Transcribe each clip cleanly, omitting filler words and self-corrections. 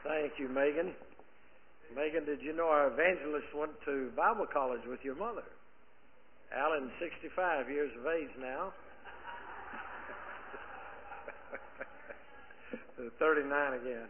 Thank you, Megan. Megan, did you know our evangelist went to Bible college with your mother? Alan's 65 years of age now. 39 again.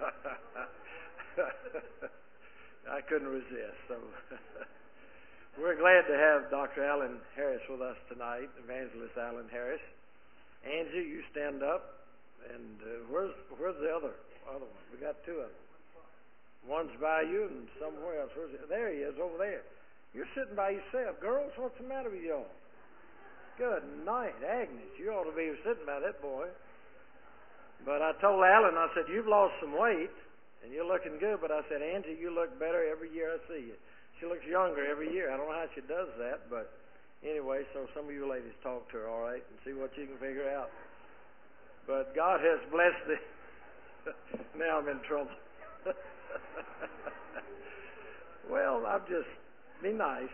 I couldn't resist. So we're glad to have Dr. Alan Harris with us tonight, Evangelist Alan Harris. Angie, you stand up. And where's the other one? We got two of them. One's by you and somewhere else. There he is, over there. You're sitting by yourself. Girls, what's the matter with y'all? Good night, Agnes. You ought to be sitting by that boy. But I told Alan, I said, you've lost some weight, and you're looking good. But I said, Angie, you look better every year I see you. She looks younger every year. I don't know how she does that, but anyway, so some of you ladies talk to her, all right, and see what you can figure out. But God has blessed me. Now I'm in trouble. Well, I'll just be nice.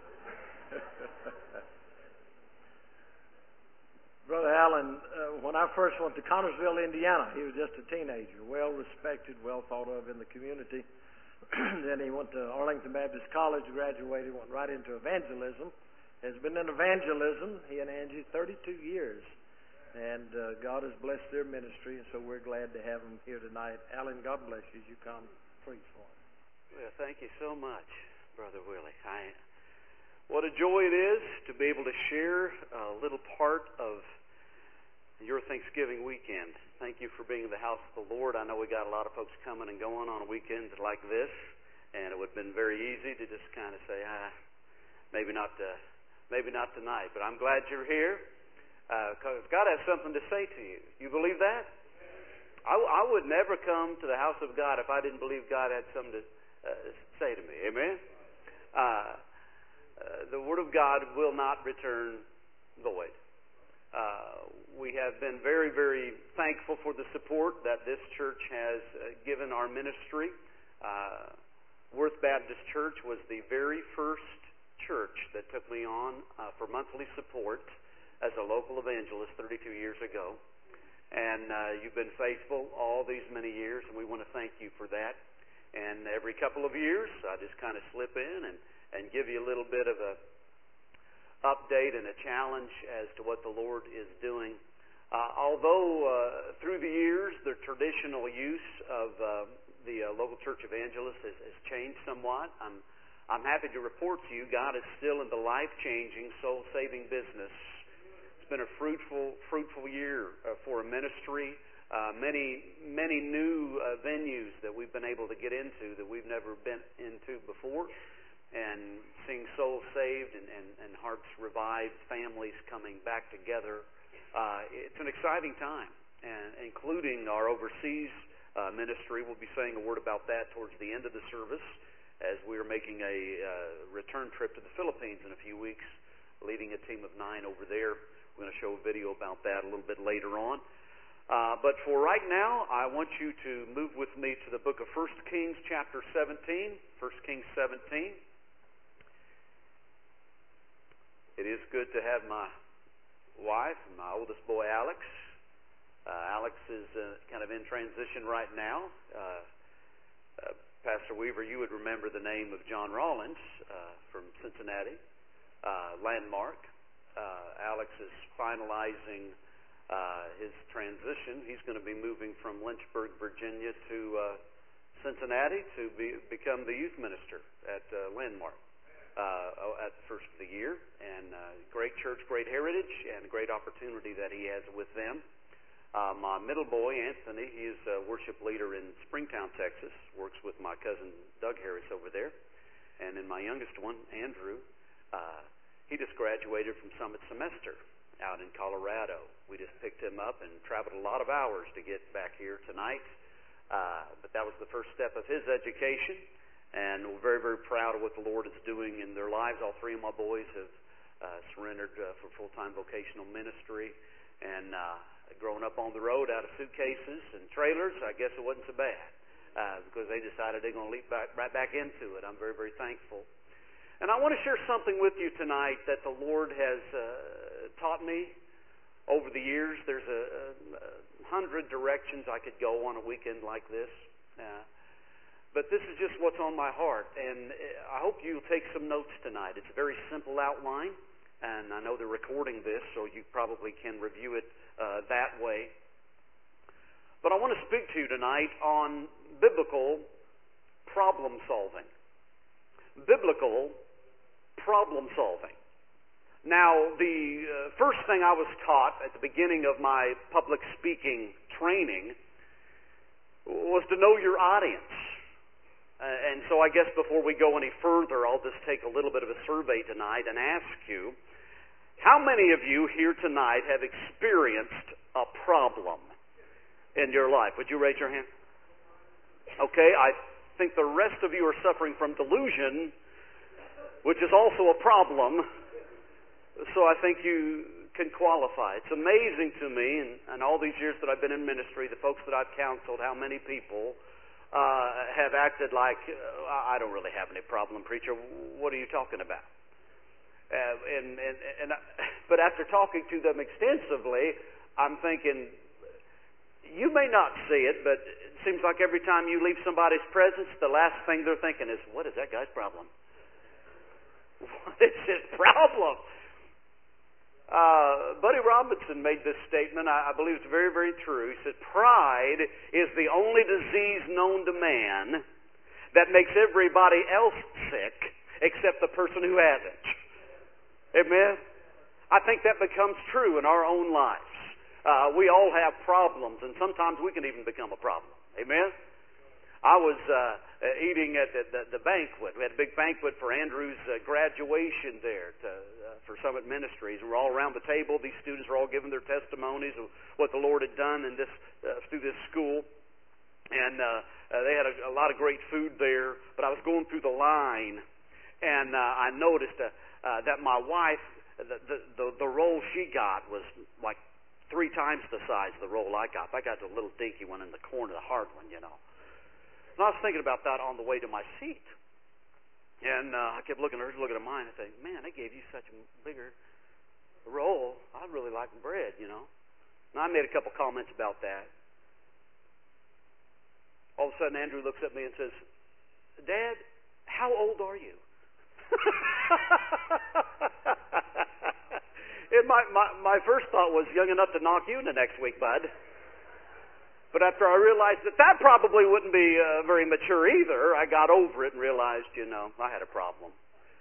Brother Alan, when I first went to Connersville, Indiana, he was just a teenager, well respected, well thought of in the community. Then he went to Arlington Baptist College, graduated, went right into evangelism. Has been in evangelism, he and Angie, 32 years. And God has blessed their ministry, and so we're glad to have them here tonight. Alan, God bless you as you come preach for them. Well, thank you so much, Brother Willie. What a joy it is to be able to share a little part of your Thanksgiving weekend. Thank you for being in the house of the Lord. I know we got a lot of folks coming and going on a weekend like this, and it would have been very easy to just kind of say, maybe not tonight. But I'm glad you're here. Because God has something to say to you. You believe that? I would never come to the house of God if I didn't believe God had something to say to me. Amen? The Word of God will not return void. We have been very, very thankful for the support that this church has given our ministry. Worth Baptist Church was the very first church that took me on for monthly support as a local evangelist 32 years ago. And you've been faithful all these many years, and we want to thank you for that. And every couple of years, I just kind of slip in and give you a little bit of a update and a challenge as to what the Lord is doing. Although through the years, the traditional use of the local church evangelist has changed somewhat, I'm happy to report to you God is still in the life-changing, soul-saving business. It's been a fruitful year for a ministry. Many new venues that we've been able to get into that we've never been into before, and seeing souls saved and hearts revived, families coming back together. It's an exciting time, and including our overseas ministry. We'll be saying a word about that towards the end of the service as we are making a return trip to the Philippines in a few weeks, leading a team of 9 over there. We're going to show a video about that a little bit later on. But for right now, I want you to move with me to the book of 1 Kings chapter 17. 1 Kings 17. It is good to have my wife and my oldest boy, Alex. Alex is kind of in transition right now. Pastor Weaver, you would remember the name of John Rollins from Cincinnati, Landmark. Alex is finalizing his transition. He's going to be moving from Lynchburg, Virginia to Cincinnati to become the youth minister at Landmark at the first of the year. And great church, great heritage, and great opportunity that he has with them. My middle boy, Anthony, he is a worship leader in Springtown, Texas, works with my cousin Doug Harris over there. And then my youngest one, Andrew, he just graduated from Summit Semester out in Colorado. We just picked him up and traveled a lot of hours to get back here tonight. But that was the first step of his education, and we're very, very proud of what the Lord is doing in their lives. All 3 of my boys have surrendered for full-time vocational ministry, and growing up on the road out of suitcases and trailers, I guess it wasn't so bad because they decided they're going to leap right back into it. I'm very, very thankful. And I want to share something with you tonight that the Lord has taught me over the years. There's 100 directions I could go on a weekend like this. But this is just what's on my heart, and I hope you'll take some notes tonight. It's a very simple outline, and I know they're recording this, so you probably can review it that way. But I want to speak to you tonight on biblical problem solving. Biblical problem solving. Now, the first thing I was taught at the beginning of my public speaking training was to know your audience. And so I guess before we go any further, I'll just take a little bit of a survey tonight and ask you, how many of you here tonight have experienced a problem in your life? Would you raise your hand? Okay, I think the rest of you are suffering from delusion, which is also a problem. So I think you can qualify. It's amazing to me, and all these years that I've been in ministry, the folks that I've counseled, how many people have acted like, I don't really have any problem, preacher. What are you talking about? But after talking to them extensively, I'm thinking, you may not see it, but it seems like every time you leave somebody's presence, the last thing they're thinking is, what is that guy's problem? What is his problem? Buddy Robinson made this statement. I believe it's very, very true. He said, pride is the only disease known to man that makes everybody else sick except the person who has it. Amen? I think that becomes true in our own lives. We all have problems, and sometimes we can even become a problem. Amen? I was eating at the banquet. We had a big banquet for Andrew's graduation there for Summit Ministries. And we're all around the table. These students were all giving their testimonies of what the Lord had done in through this school. And they had a lot of great food there. But I was going through the line, and I noticed that my wife, the roll she got was like 3 times the size of the roll I got. I got the little dinky one in the corner, the hard one, you know. And I was thinking about that on the way to my seat. And I kept looking at her, looking at mine, and thinking, man, they gave you such a bigger roll. I really like bread, you know. And I made a couple comments about that. All of a sudden, Andrew looks at me and says, Dad, how old are you? And my first thought was, young enough to knock you into next week, bud. But after I realized that probably wouldn't be very mature either, I got over it and realized, I had a problem.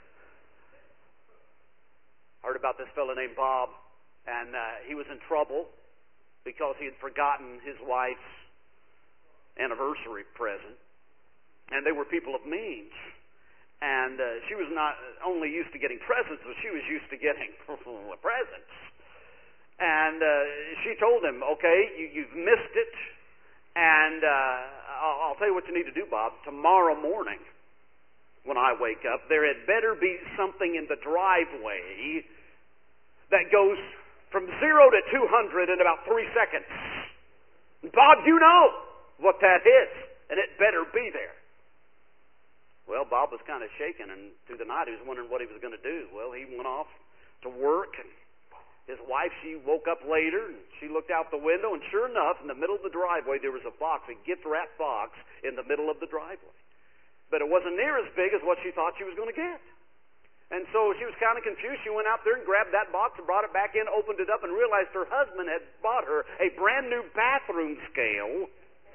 I heard about this fellow named Bob, and he was in trouble because he had forgotten his wife's anniversary present. And they were people of means. And she was not only used to getting presents, but she was used to getting presents. And she told him, okay, you've missed it. And I'll tell you what you need to do, Bob. Tomorrow morning, when I wake up, there had better be something in the driveway that goes from 0 to 200 in about 3 seconds. Bob, you know what that is, and it better be there. Well, Bob was kind of shaken, and through the night he was wondering what he was going to do. Well, he went off to work, and his wife, she woke up later, and she looked out the window, and sure enough, in the middle of the driveway, there was a box, a gift-wrapped box, in the middle of the driveway. But it wasn't near as big as what she thought she was going to get. And so she was kind of confused. She went out there and grabbed that box and brought it back in, opened it up, and realized her husband had bought her a brand-new bathroom scale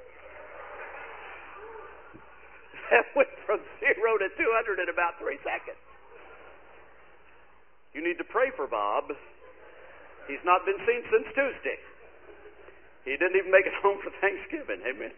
that went from 0 to 200 in about 3 seconds. You need to pray for Bob. He's not been seen since Tuesday. He didn't even make it home for Thanksgiving. Amen.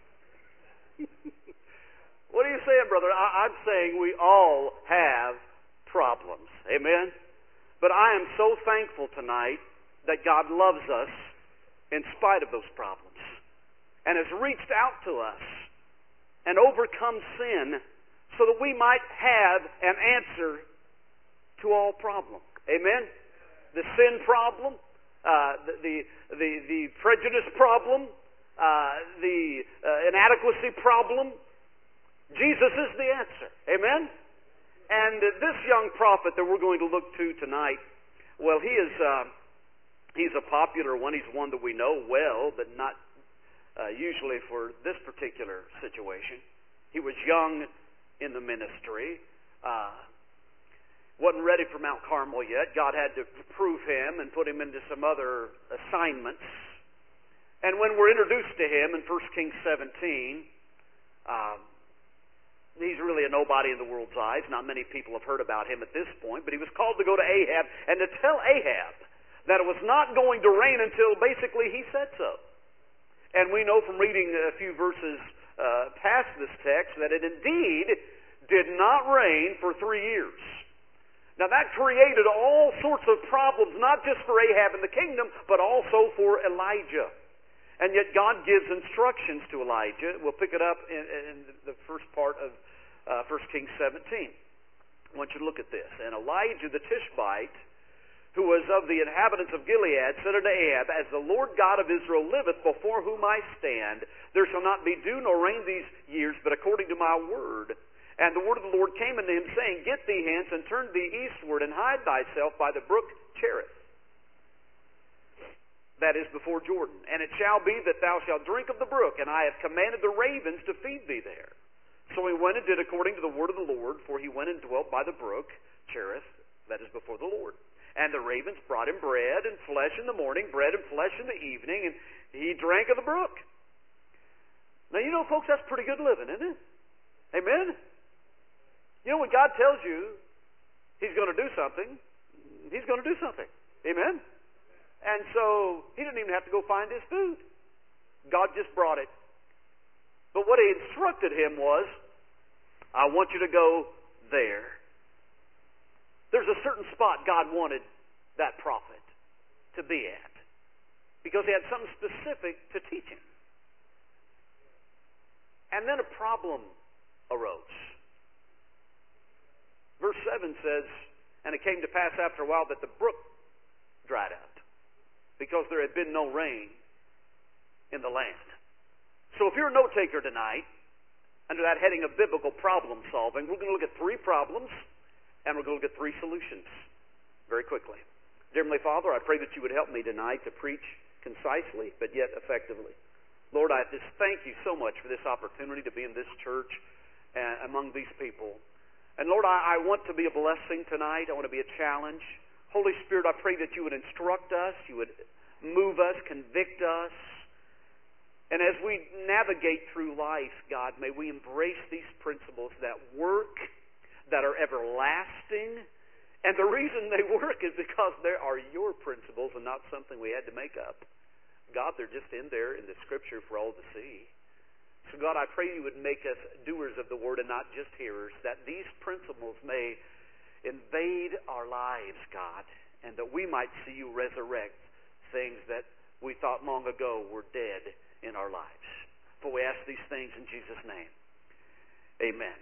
What are you saying, brother? I'm saying we all have problems. Amen. But I am so thankful tonight that God loves us in spite of those problems and has reached out to us and overcome sin so that we might have an answer to all problems. Amen. The sin problem, the prejudice problem, the inadequacy problem. Jesus is the answer. Amen? And this young prophet that we're going to look to tonight, well, he's a popular one. He's one that we know well, but not usually for this particular situation. He was young in the ministry, wasn't ready for Mount Carmel yet. God had to prove him and put him into some other assignments. And when we're introduced to him in 1 Kings 17, he's really a nobody in the world's eyes. Not many people have heard about him at this point, but he was called to go to Ahab and to tell Ahab that it was not going to rain until basically he said so. And we know from reading a few verses past this text that it indeed did not rain for 3 years. Now that created all sorts of problems, not just for Ahab and the kingdom, but also for Elijah. And yet God gives instructions to Elijah. We'll pick it up in the first part of 1 Kings 17. I want you to look at this. And Elijah the Tishbite, who was of the inhabitants of Gilead, said unto Ahab, As the Lord God of Israel liveth, before whom I stand, there shall not be dew nor rain these years, but according to my word. And the word of the Lord came unto him, saying, Get thee hence, and turn thee eastward, and hide thyself by the brook Cherith. That is before Jordan. And it shall be that thou shalt drink of the brook, and I have commanded the ravens to feed thee there. So he went and did according to the word of the Lord, for he went and dwelt by the brook Cherith, that is before the Lord. And the ravens brought him bread and flesh in the morning, bread and flesh in the evening, and he drank of the brook. Now, you know, folks, that's pretty good living, isn't it? Amen? You know, when God tells you he's going to do something, he's going to do something. Amen? And so he didn't even have to go find his food. God just brought it. But what he instructed him was, I want you to go there. There's a certain spot God wanted that prophet to be at, because he had something specific to teach him. And then a problem arose. Verse 7 says, And it came to pass after a while that the brook dried up, because there had been no rain in the land. So if you're a note taker tonight, under that heading of biblical problem solving, we're going to look at 3 problems, and we're going to look at 3 solutions very quickly. Dear Heavenly Father, I pray that you would help me tonight to preach concisely, but yet effectively. Lord, I just thank you so much for this opportunity to be in this church and among these people. And Lord, I want to be a blessing tonight. I want to be a challenge. Holy Spirit, I pray that you would instruct us, you would move us, convict us. And as we navigate through life, God, may we embrace these principles that work, that are everlasting. And the reason they work is because they are your principles and not something we had to make up. God, they're just in there in the Scripture for all to see. So God, I pray you would make us doers of the Word and not just hearers, that these principles may invade our lives, God, and that we might see you resurrect things that we thought long ago were dead in our lives. For we ask these things in Jesus' name. Amen.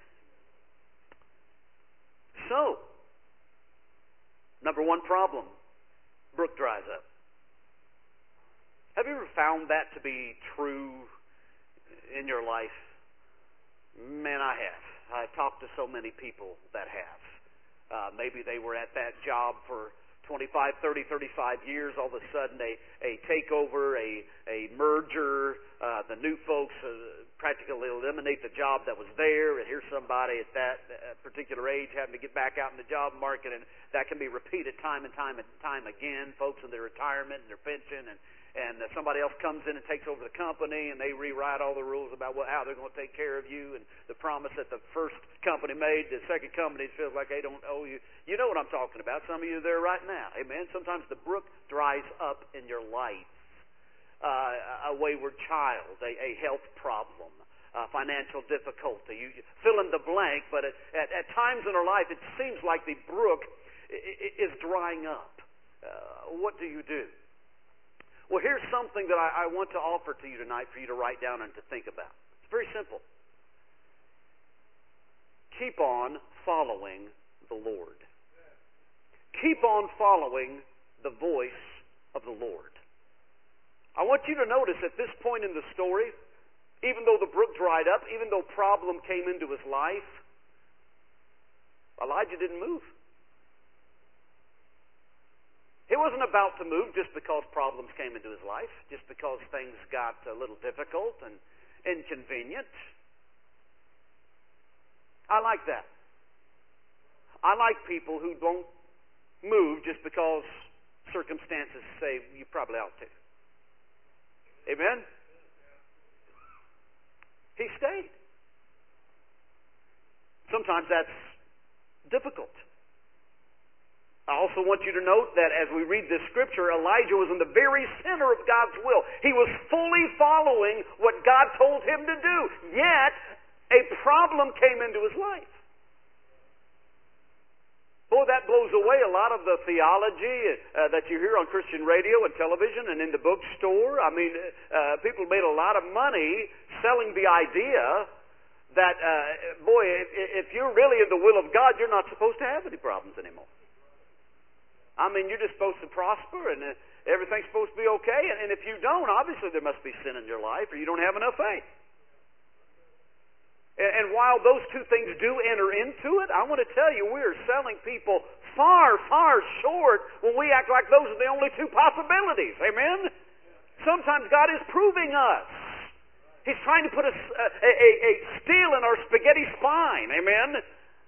So, number 1 problem, brook dries up. Have you ever found that to be true in your life? Man, I have. I've talked to so many people that have. Maybe they were at that job for 25, 30, 35 years. All of a sudden, a takeover, a merger, the new folks practically eliminate the job that was there, and here's somebody at that particular age having to get back out in the job market, and that can be repeated time and time again. Folks in their retirement and their pension, and somebody else comes in and takes over the company, and they rewrite all the rules about how they're going to take care of you, and the promise that the first company made, the second company feels like they don't owe you. You know what I'm talking about. Some of you are there right now. Amen. Sometimes the brook dries up in your life. A wayward child, a health problem, financial difficulty. You fill in the blank, but at times in our life, it seems like the brook is drying up. What do you do? Well, here's something that I want to offer to you tonight for you to write down and to think about. It's very simple. Keep on following the Lord. Keep on following the voice of the Lord. I want you to notice at this point in the story, even though the brook dried up, even though problem came into his life, Elijah didn't move. He wasn't about to move just because problems came into his life, just because things got a little difficult and inconvenient. I like that. I like people who don't move just because circumstances say you probably ought to. Amen? He stayed. Sometimes that's difficult. I also want you to note that as we read this scripture, Elijah was in the very center of God's will. He was fully following what God told him to do. Yet, a problem came into his life. Boy, that blows away a lot of the theology that you hear on Christian radio and television and in the bookstore. I mean, people made a lot of money selling the idea that, if you're really in the will of God, you're not supposed to have any problems anymore. I mean, you're just supposed to prosper and everything's supposed to be okay. And if you don't, obviously there must be sin in your life or you don't have enough faith. And while those two things do enter into it, I want to tell you we are selling people far, far short when we act like those are the only two possibilities. Amen? Sometimes God is proving us. He's trying to put a steel in our spaghetti spine. Amen?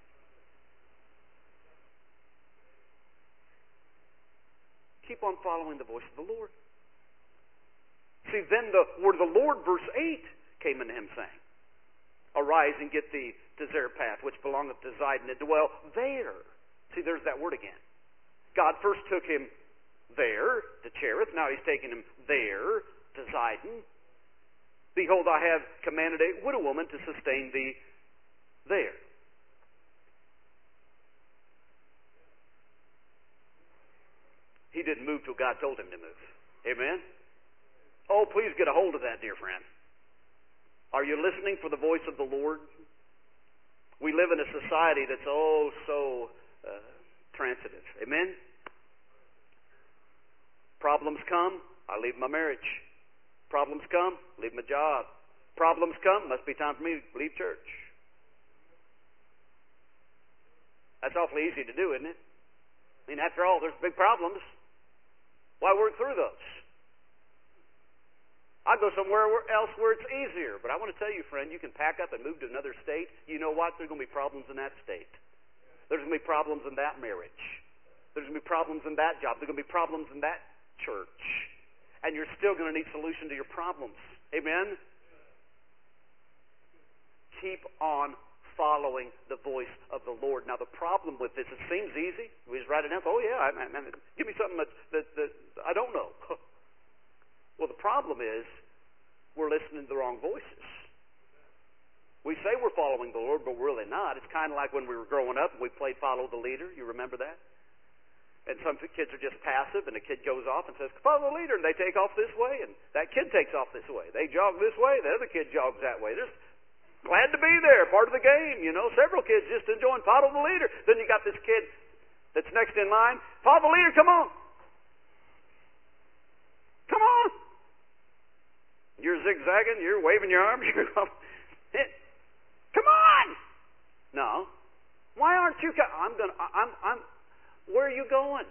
Keep on following the voice of the Lord. See, then the word of the Lord, verse 8, came unto him saying, Arise and get thee to Zarephath, which belongeth to Zidon, and dwell there. See, there's that word again. God first took him there to Cherith. Now he's taking him there to Zidon. Behold, I have commanded a widow woman to sustain thee there. He didn't move till God told him to move. Amen? Oh, please get a hold of that, dear friend. Are you listening for the voice of the Lord? We live in a society that's so transitive. Amen? Problems come, I leave my marriage. Problems come, leave my job. Problems come, must be time for me to leave church. That's awfully easy to do, isn't it? I mean, after all, there's big problems. Why work through those? I'd go somewhere else where it's easier. But I want to tell you, friend, you can pack up and move to another state. You know what? There's going to be problems in that state. There's going to be problems in that marriage. There's going to be problems in that job. There's going to be problems in that church. And you're still going to need solution to your problems. Amen? Keep on following the voice of the Lord. Now, the problem with this, it seems easy. We just write it down. Oh, yeah, give me something that I don't know. Well, the problem is we're listening to the wrong voices. We say we're following the Lord, but we're really not. It's kind of like when we were growing up and we played Follow the Leader. You remember that? And some kids are just passive, and the kid goes off and says, Follow the leader, and they take off this way, and that kid takes off this way. They jog this way, the other kid jogs that way. They're glad to be there, part of the game, you know. Several kids just enjoying Follow the Leader. Then you got this kid that's next in line. Follow the leader, come on. Come on. You're zigzagging, you're waving your arms, come on. No. Why aren't you where are you going?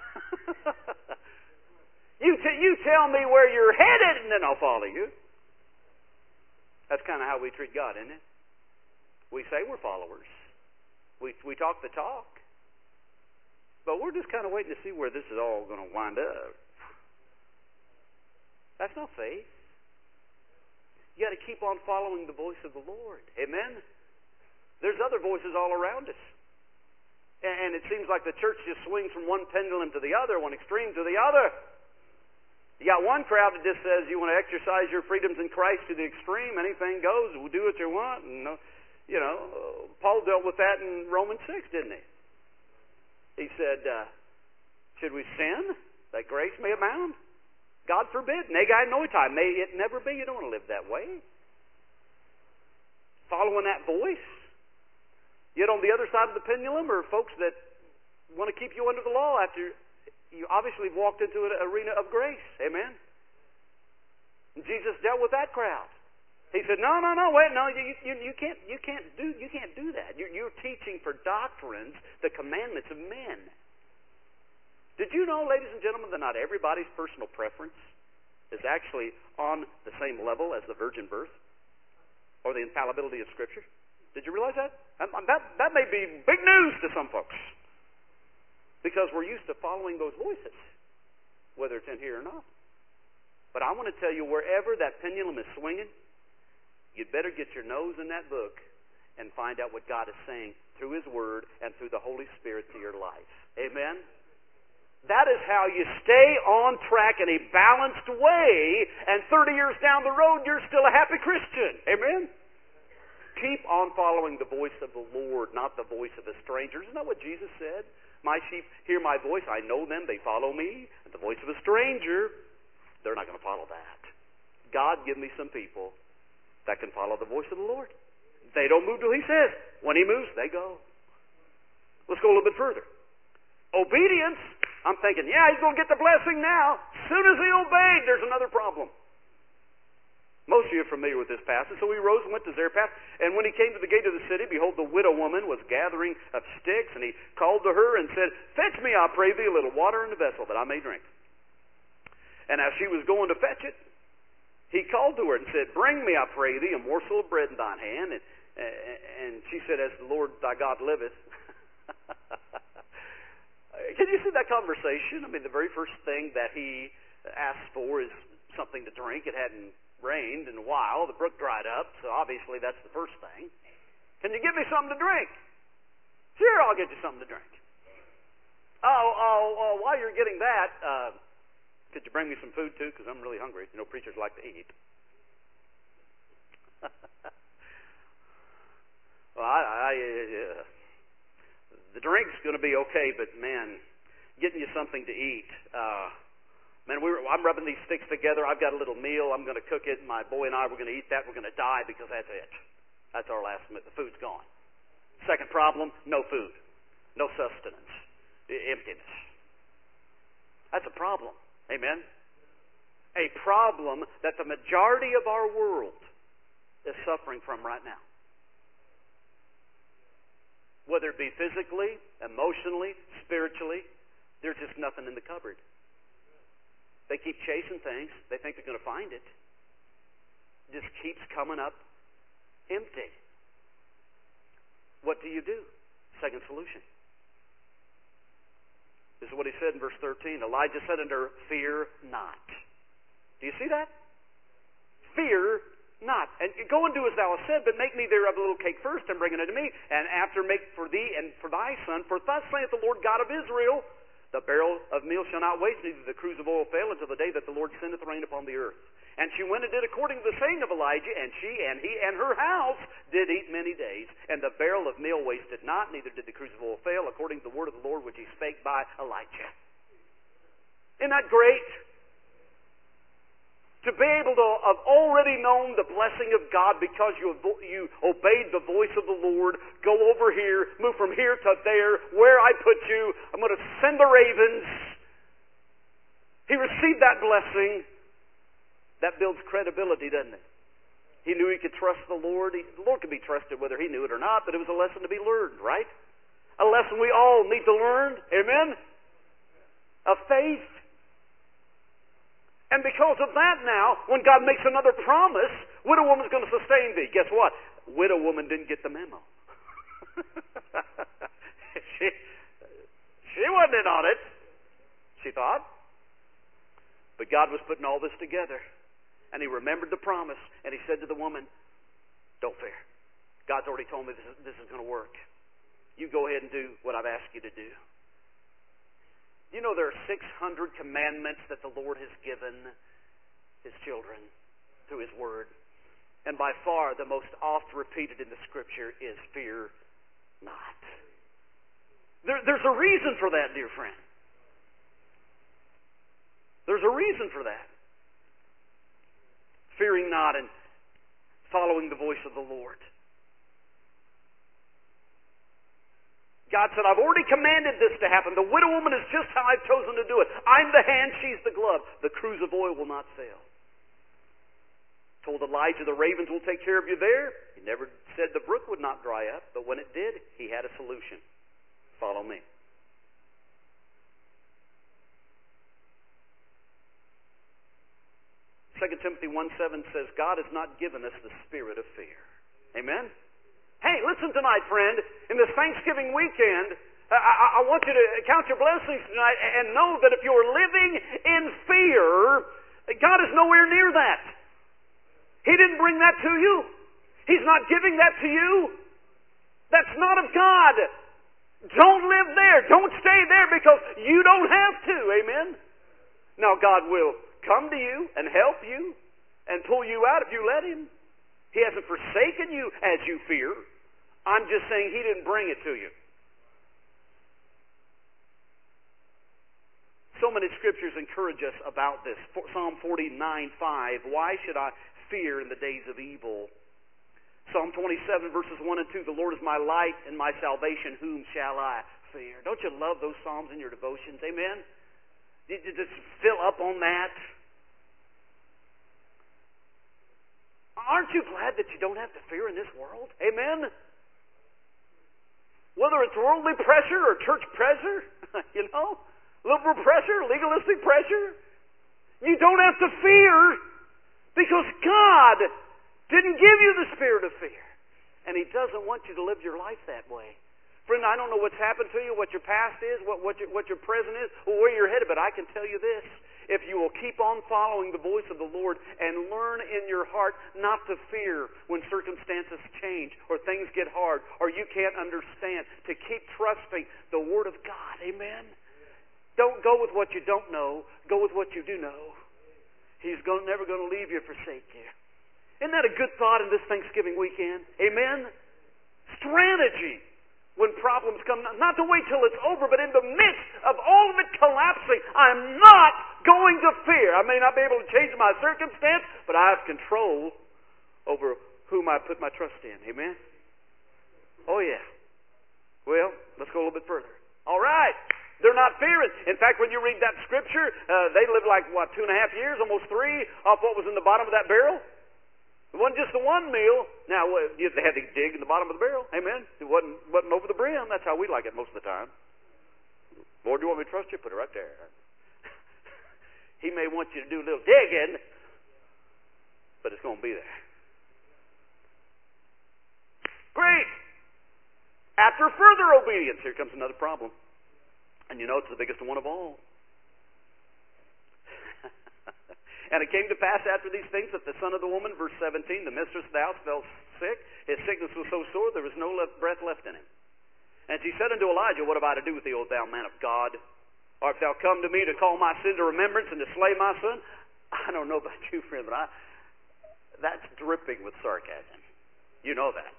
You tell me where you're headed and then I'll follow you. That's kind of how we treat God, isn't it? We say we're followers. We talk the talk. But we're just kind of waiting to see where this is all going to wind up. That's not faith. You got to keep on following the voice of the Lord. Amen? There's other voices all around us. And it seems like the church just swings from one pendulum to the other, one extreme to the other. You got one crowd that just says you want to exercise your freedoms in Christ to the extreme. Anything goes. We'll do what you want. And, Paul dealt with that in Romans 6, didn't he? He said, should we sin that grace may abound? God forbid. Negai noitai. May it never be. You don't want to live that way. Following that voice. Yet on the other side of the pendulum are folks that want to keep you under the law after you obviously walked into an arena of grace. Amen? And Jesus dealt with that crowd. He said, no, wait, no, you can't do that. You're teaching for doctrines the commandments of men. Did you know, ladies and gentlemen, that not everybody's personal preference is actually on the same level as the virgin birth or the infallibility of Scripture? Did you realize that? That may be big news to some folks, because we're used to following those voices, whether it's in here or not. But I want to tell you, wherever that pendulum is swinging, you'd better get your nose in that book and find out what God is saying through His Word and through the Holy Spirit to your life. Amen? That is how you stay on track in a balanced way, and 30 years down the road, you're still a happy Christian. Amen? Keep on following the voice of the Lord, not the voice of a stranger. Isn't that what Jesus said? My sheep hear my voice, I know them, they follow me. And the voice of a stranger, they're not going to follow that. God, give me some people that can follow the voice of the Lord. They don't move till He says. When He moves, they go. Let's go a little bit further. Obedience, I'm thinking, yeah, he's going to get the blessing now. As soon as he obeyed, there's another problem. Most of you are familiar with this passage. So he rose and went to Zarephath, and when he came to the gate of the city, behold, the widow woman was gathering of sticks, and he called to her and said, Fetch me, I pray thee, a little water in the vessel, that I may drink. And as she was going to fetch it, he called to her and said, Bring me, I pray thee, a morsel of bread in thine hand. And she said, As the Lord thy God liveth. Can you see that conversation? I mean, the very first thing that he asked for is something to drink. It hadn't rained in a while. The brook dried up, so obviously that's the first thing. Can you give me something to drink? Sure, I'll get you something to drink. Oh, while you're getting that, could you bring me some food too? Because I'm really hungry. You know, preachers like to eat. Well, the drink's going to be okay, but man, getting you something to eat. Man, I'm rubbing these sticks together. I've got a little meal. I'm going to cook it. My boy and I, we're going to eat that. We're going to die because that's it. That's our last minute. The food's gone. Second problem, no food. No sustenance. Emptiness. That's a problem. Amen? A problem that the majority of our world is suffering from right now. Whether it be physically, emotionally, spiritually, there's just nothing in the cupboard. They keep chasing things. They think they're going to find it. It just keeps coming up empty. What do you do? Second solution. This is what he said in verse 13. Elijah said unto her, Fear not. Do you see that? Fear not. And go and do as thou hast said, but make me thereof a little cake first, and bring it unto me, and after make for thee and for thy son. For thus saith the Lord God of Israel, The barrel of meal shall not waste, neither the cruse of oil fail, until the day that the Lord sendeth rain upon the earth. And she went and did according to the saying of Elijah, and she and he and her house did eat many days. And the barrel of meal wasted not, neither did the cruse of oil fail, according to the word of the Lord which he spake by Elijah. Isn't that great? To be able to have already known the blessing of God because you obeyed the voice of the Lord. Go over here, move from here to there, where I put you. I'm going to send the ravens. He received that blessing. That builds credibility, doesn't it? He knew he could trust the Lord. The Lord could be trusted whether he knew it or not, but it was a lesson to be learned, right? A lesson we all need to learn. Amen? Of faith. And because of that now, when God makes another promise, widow woman's going to sustain thee. Guess what? Widow woman didn't get the memo. she wasn't in on it, she thought. But God was putting all this together. And he remembered the promise, and he said to the woman, Don't fear. God's already told me this is going to work. You go ahead and do what I've asked you to do. You know there are 600 commandments that the Lord has given His children through His Word. And by far the most oft repeated in the Scripture is fear not. There's a reason for that, dear friend. There's a reason for that. Fearing not and following the voice of the Lord. God said, I've already commanded this to happen. The widow woman is just how I've chosen to do it. I'm the hand, she's the glove. The cruse of oil will not fail. Told Elijah, the ravens will take care of you there. He never said the brook would not dry up, but when it did, he had a solution. Follow me. 2 Timothy 1:7 says, God has not given us the spirit of fear. Amen? Hey, listen tonight, friend. In this Thanksgiving weekend, I want you to count your blessings tonight and know that if you're living in fear, God is nowhere near that. He didn't bring that to you. He's not giving that to you. That's not of God. Don't live there. Don't stay there because you don't have to. Amen? Now, God will come to you and help you and pull you out if you let Him. He hasn't forsaken you as you fear. I'm just saying He didn't bring it to you. So many scriptures encourage us about this. Psalm 49:5, why should I fear in the days of evil? Psalm 27 verses 1 and 2, the Lord is my light and my salvation, whom shall I fear? Don't you love those Psalms in your devotions? Amen? Did you just fill up on that? Aren't you glad that you don't have to fear in this world? Amen? Whether it's worldly pressure or church pressure, liberal pressure, legalistic pressure, you don't have to fear because God didn't give you the spirit of fear. And He doesn't want you to live your life that way. Friend, I don't know what's happened to you, what your past is, what your present is, or where you're headed, but I can tell you this. If you will keep on following the voice of the Lord and learn in your heart not to fear when circumstances change or things get hard or you can't understand, to keep trusting the Word of God. Amen? Don't go with what you don't know. Go with what you do know. He's never going to leave you or forsake you. Isn't that a good thought in this Thanksgiving weekend? Amen? Strategy when problems come. Not to wait till it's over, but in the midst of all of it collapsing, I'm not going to fear. I may not be able to change my circumstance, but I have control over whom I put my trust in. Amen? Oh, yeah. Well, let's go a little bit further. All right. They're not fearing. In fact, when you read that scripture, they lived like, 2.5 years, almost 3, off what was in the bottom of that barrel. It wasn't just the one meal. Now, they had to dig in the bottom of the barrel. Amen? It wasn't over the brim. That's how we like it most of the time. Lord, do you want me to trust you? Put it right there. He may want you to do a little digging, but it's going to be there. Great! After further obedience, here comes another problem. And you know it's the biggest one of all. And it came to pass after these things that the son of the woman, verse 17, the mistress of the house fell sick. His sickness was so sore there was no breath left in him. And she said unto Elijah, what have I to do with thee, O thou man of God? Art thou come to me to call my sin to remembrance and to slay my son? I don't know about you, friend, but that's dripping with sarcasm. You know that.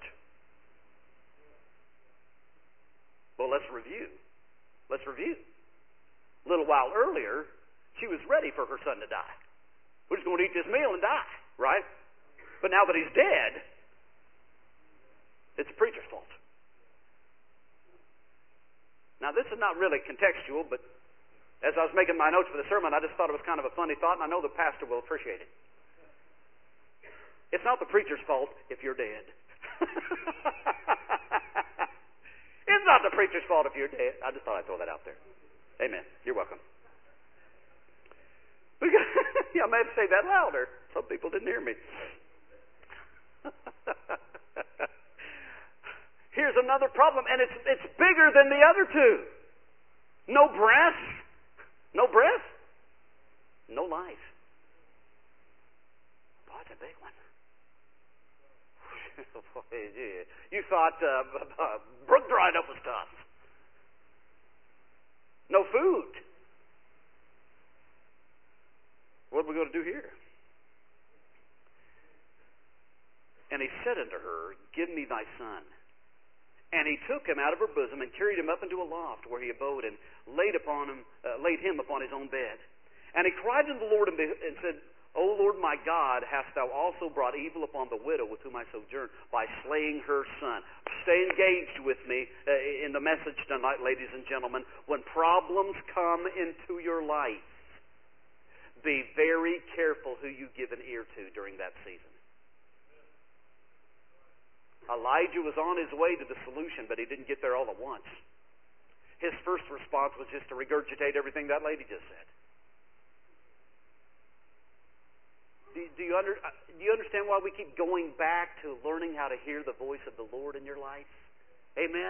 Well, let's review. Let's review. A little while earlier, she was ready for her son to die. We're just going to eat this meal and die, right? But now that he's dead, it's the preacher's fault. Now, this is not really contextual, but as I was making my notes for the sermon, I just thought it was kind of a funny thought, and I know the pastor will appreciate it. It's not the preacher's fault if you're dead. It's not the preacher's fault if you're dead. I just thought I'd throw that out there. Amen. You're welcome. Yeah, I may have to say that louder. Some people didn't hear me. Here's another problem, and it's bigger than the other two. No breath. No breath. No life. Boy, that's a big one. You thought brook drying up was tough. No food. What are we going to do here? And he said unto her, give me thy son. And he took him out of her bosom and carried him up into a loft where he abode and laid him upon his own bed. And he cried unto the Lord and said, O Lord my God, hast thou also brought evil upon the widow with whom I sojourn by slaying her son? Stay engaged with me in the message tonight, ladies and gentlemen. When problems come into your life, be very careful who you give an ear to during that season. Elijah was on his way to the solution, but he didn't get there all at once. His first response was just to regurgitate everything that lady just said. Do you understand why we keep going back to learning how to hear the voice of the Lord in your life? Amen?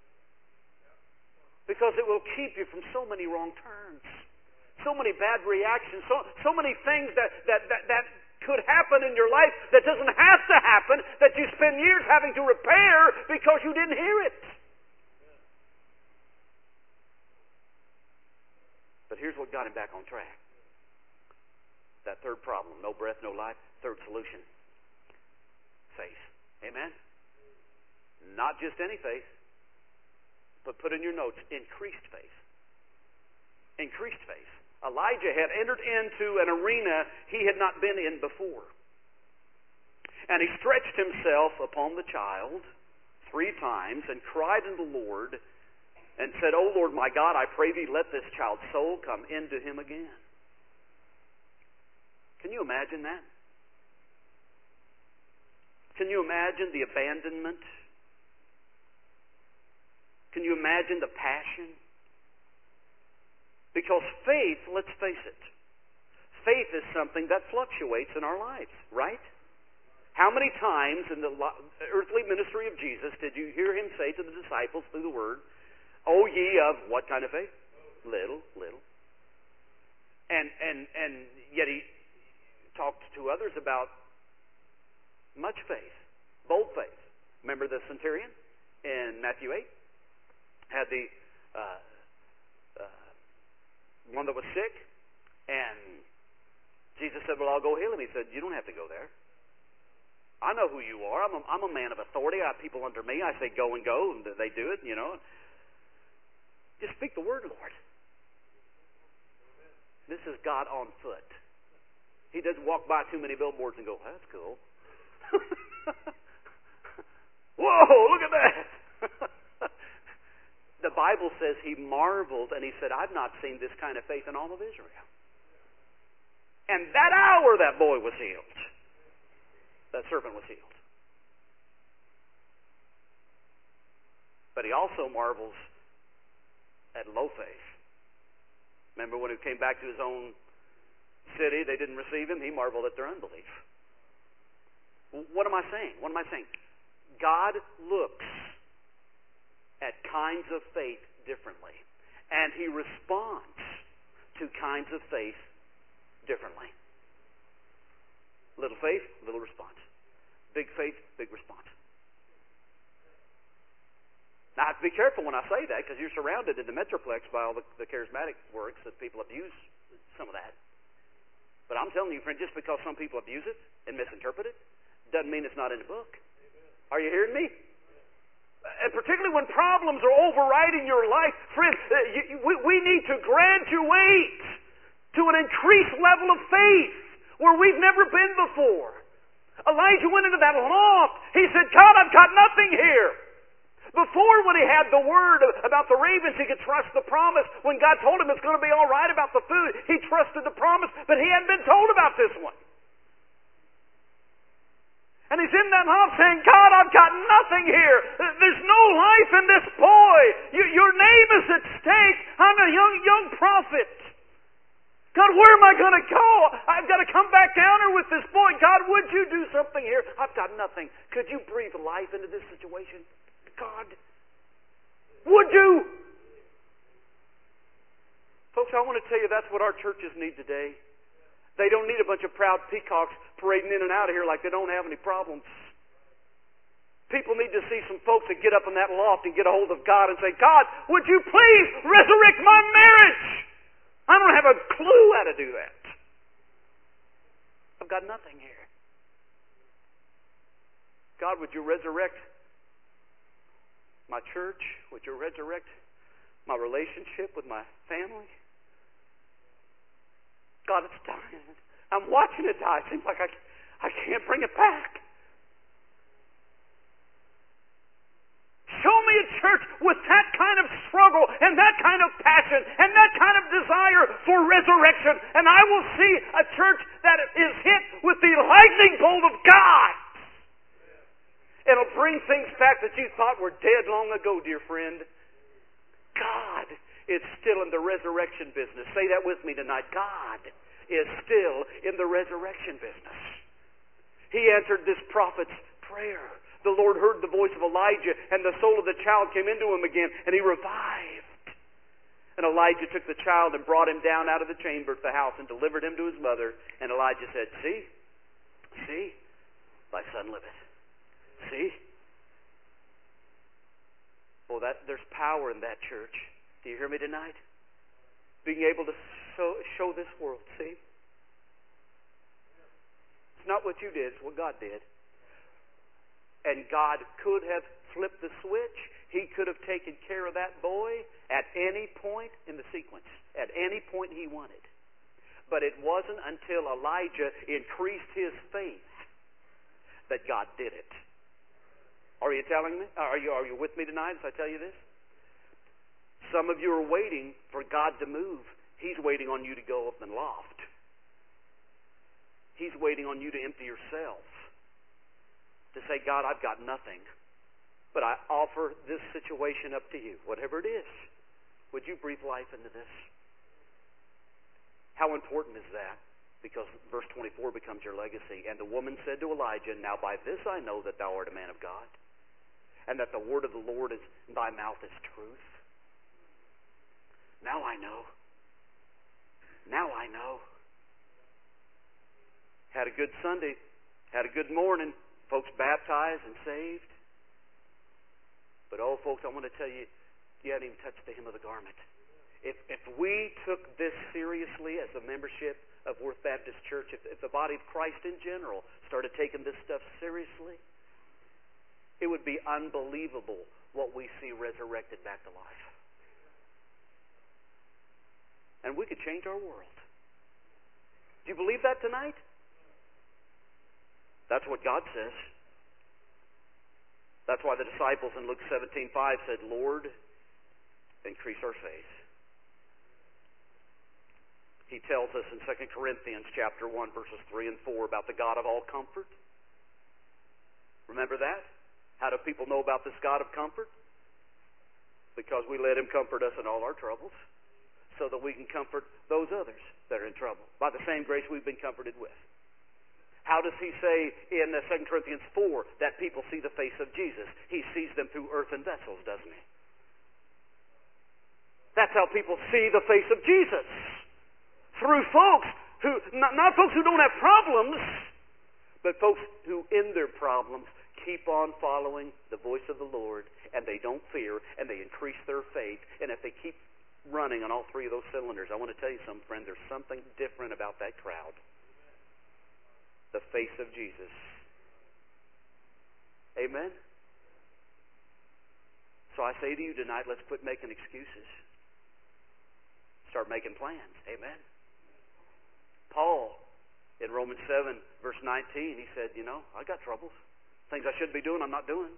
Because it will keep you from so many wrong turns, so many bad reactions, so many things that could happen in your life that doesn't have to happen, that you spend years having to repair because you didn't hear it. But here's what got him back on track. That third problem, no breath, no life. Third solution, faith. Amen? Not just any faith, but put in your notes, increased faith. Increased faith. Elijah had entered into an arena he had not been in before. And he stretched himself upon the child 3 times and cried unto the Lord and said, O Lord my God, I pray thee, let this child's soul come into him again. Can you imagine that? Can you imagine the abandonment? Can you imagine the passion? Because faith, let's face it, faith is something that fluctuates in our lives, right? How many times in the earthly ministry of Jesus did you hear him say to the disciples through the Word, O ye of what kind of faith? Little. And yet he talked to others about much faith, bold faith. Remember the centurion in Matthew 8? Had the one that was sick, and Jesus said, well, I'll go heal him. He said, you don't have to go there. I know who you are. I'm a man of authority. I have people under me. I say go and go, and they do it, you know. Just speak the word, Lord. This is God on foot. He doesn't walk by too many billboards and go, that's cool. Whoa, look at that. The Bible says he marveled and he said, I've not seen this kind of faith in all of Israel. And that hour that boy was healed. That servant was healed. But he also marvels at low faith. Remember when he came back to his own city, they didn't receive him. He marveled at their unbelief. What am I saying? God looks at kinds of faith differently. And he responds to kinds of faith differently. Little faith, little response. Big faith, big response. Now, I have to be careful when I say that because you're surrounded in the Metroplex by all the charismatic works that people abuse some of that. But I'm telling you, friend, just because some people abuse it and misinterpret it doesn't mean it's not in the book. Are you hearing me? And particularly when problems are overriding your life, friend, we need to graduate to an increased level of faith where we've never been before. Elijah went into that loft. He said, God, I've got nothing here. Before, when he had the word about the ravens, he could trust the promise. When God told him it's going to be all right about the food, he trusted the promise, but he hadn't been told about this one. And he's in that loft saying, God, I've got nothing here. There's no life in this boy. Your name is at stake. I'm a young prophet. God, where am I going to go? I've got to come back down here with this boy. God, would you do something here? I've got nothing. Could you breathe life into this situation? God, would you? Folks, I want to tell you that's what our churches need today. They don't need a bunch of proud peacocks parading in and out of here like they don't have any problems. People need to see some folks that get up in that loft and get a hold of God and say, God, would you please resurrect my marriage? I don't have a clue how to do that. I've got nothing here. God, would you resurrect my church? Would you resurrect my relationship with my family? God, it's dying. I'm watching it die. It seems like I can't bring it back. Show me a church with that kind of struggle and that kind of passion and that kind of desire for resurrection, and I will see a church that is hit with the lightning bolt of God. It'll bring things back that you thought were dead long ago, dear friend. God is still in the resurrection business. Say that with me tonight. God is still in the resurrection business. He answered this prophet's prayer. The Lord heard the voice of Elijah, and the soul of the child came into him again, and he revived. And Elijah took the child and brought him down out of the chamber to the house and delivered him to his mother. And Elijah said, See, thy son liveth. See? Oh, there's power in that, church. Do you hear me tonight? Being able to show this world, see? It's not what you did, it's what God did. And God could have flipped the switch. He could have taken care of that boy at any point in the sequence, at any point he wanted. But it wasn't until Elijah increased his faith that God did it. Are you telling me? Are you with me tonight as I tell you this? Some of you are waiting for God to move. He's waiting on you to go up and loft. He's waiting on you to empty yourself. To say, God, I've got nothing, but I offer this situation up to you, whatever it is. Would you breathe life into this? How important is that? Because verse 24 becomes your legacy. And the woman said to Elijah, Now by this I know that thou art a man of God, and that the word of the Lord is in thy mouth is truth. Now I know. Now I know. Had a good Sunday. Had a good morning. Folks baptized and saved. But oh, folks, I want to tell you, you haven't even touched the hem of the garment. If we took this seriously as a membership of Worth Baptist Church, if the body of Christ in general started taking this stuff seriously, it would be unbelievable what we see resurrected back to life. And we could change our world. Do you believe that tonight? That's what God says. That's why the disciples in Luke 17:5 said, Lord, increase our faith. He tells us in 2 Corinthians chapter 1, verses 3 and 4 about the God of all comfort. Remember that? How do people know about this God of comfort? Because we let Him comfort us in all our troubles, so that we can comfort those others that are in trouble by the same grace we've been comforted with. How does he say in 2 Corinthians 4 that people see the face of Jesus? He sees them through earthen vessels, doesn't he? That's how people see the face of Jesus. Through folks who, not folks who don't have problems, but folks who in their problems keep on following the voice of the Lord, and they don't fear, and they increase their faith. And if they keep running on all three of those cylinders, I want to tell you something, friend, there's something different about that crowd. The face of Jesus. Amen? So I say to you tonight, let's quit making excuses. Start making plans. Amen? Paul, in Romans 7, verse 19, he said, I got troubles. Things I shouldn't be doing, I'm not doing.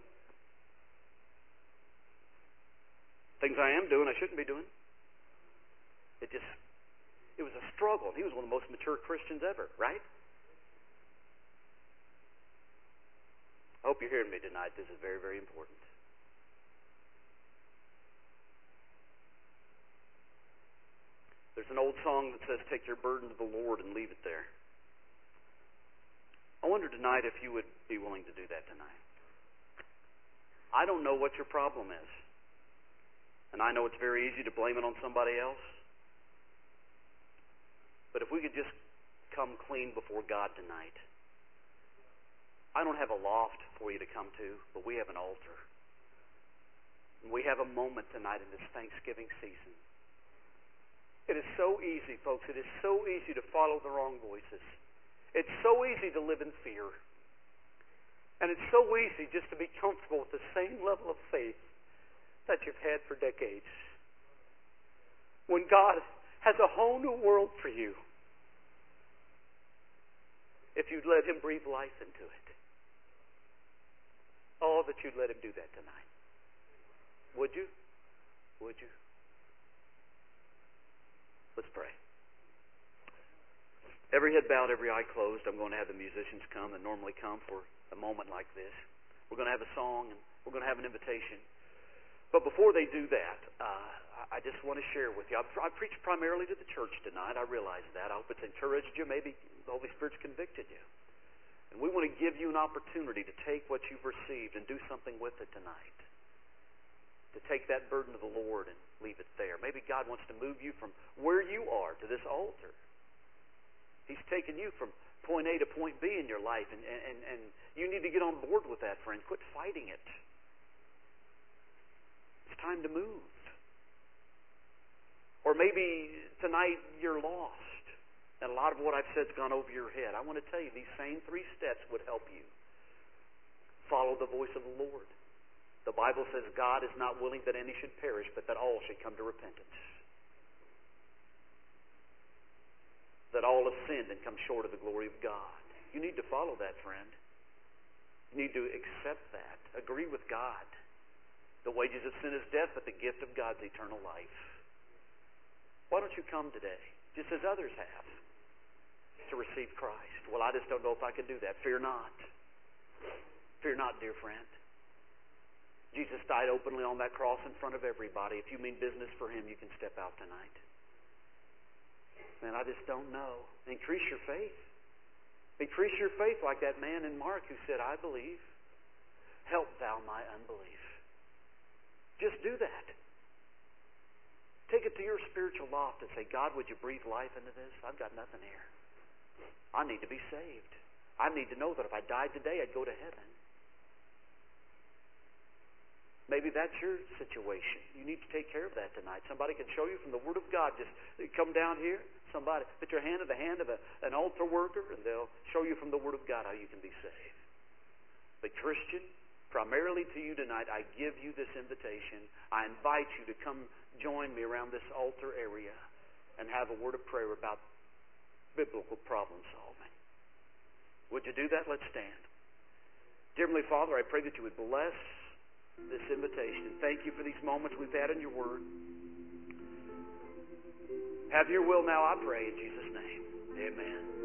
Things I am doing, I shouldn't be doing. It was a struggle. He was one of the most mature Christians ever, right? I hope you're hearing me tonight. This is very, very important. There's an old song that says, take your burden to the Lord and leave it there. I wonder tonight if you would be willing to do that tonight. I don't know what your problem is. And I know it's very easy to blame it on somebody else. But if we could just come clean before God tonight. I don't have a loft for you to come to, but we have an altar. And we have a moment tonight in this Thanksgiving season. It is so easy, folks. It is so easy to follow the wrong voices. It's so easy to live in fear. And it's so easy just to be comfortable with the same level of faith that you've had for decades. When God has a whole new world for you, if you'd let Him breathe life into it. Oh, that you'd let Him do that tonight. Would you? Would you? Let's pray. Every head bowed, every eye closed. I'm going to have the musicians come and normally come for a moment like this. We're going to have a song and we're going to have an invitation. But before they do that, I just want to share with you. I preached primarily to the church tonight. I realize that. I hope it's encouraged you. Maybe the Holy Spirit's convicted you. And we want to give you an opportunity to take what you've received and do something with it tonight. To take that burden to the Lord and leave it there. Maybe God wants to move you from where you are to this altar. He's taken you from point A to point B in your life, and you need to get on board with that, friend. Quit fighting it. It's time to move. Or maybe tonight you're lost, and a lot of what I've said has gone over your head. I want to tell you, these same 3 steps would help you. Follow the voice of the Lord. The Bible says God is not willing that any should perish, but that all should come to repentance. That all have sinned and come short of the glory of God. You need to follow that, friend. You need to accept that. Agree with God. The wages of sin is death, but the gift of God's eternal life. Why don't you come today, just as others have, to receive Christ? Well, I just don't know if I can do that. Fear not. Fear not, dear friend. Jesus died openly on that cross in front of everybody. If you mean business for Him, you can step out tonight. Man, I just don't know. Increase your faith. Increase your faith like that man in Mark who said, I believe. Help thou my unbelief. Just do that. Take it to your spiritual loft and say, God, would you breathe life into this? I've got nothing here. I need to be saved. I need to know that if I died today, I'd go to heaven. Maybe that's your situation. You need to take care of that tonight. Somebody can show you from the Word of God. Just come down here. Somebody put your hand in the hand of an altar worker, and they'll show you from the Word of God how you can be saved. But Christian, primarily to you tonight, I give you this invitation. I invite you to come join me around this altar area and have a word of prayer about biblical problem solving. Would you do that? Let's stand. Dear Heavenly Father, I pray that you would bless this invitation. Thank you for these moments we've had in your Word. Have your will now, I pray, in Jesus' name. Amen.